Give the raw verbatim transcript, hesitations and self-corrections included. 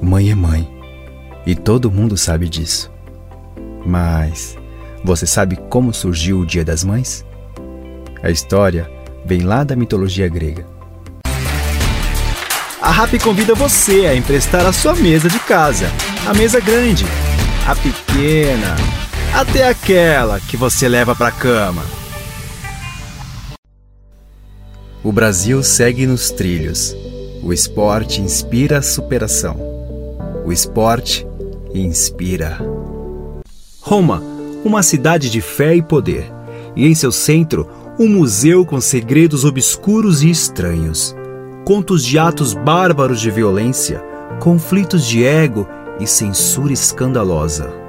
Mãe é mãe, e todo mundo sabe disso. Mas você sabe como surgiu o Dia das Mães? A história vem lá da mitologia grega. A Rappi convida você a emprestar a sua mesa de casa. A mesa grande, a pequena, até aquela que você leva para a cama. O Brasil segue nos trilhos. O esporte inspira a superação. O esporte inspira. Roma, uma cidade de fé e poder. E em seu centro, um museu com segredos obscuros e estranhos. Contos de atos bárbaros de violência, conflitos de ego e censura escandalosa.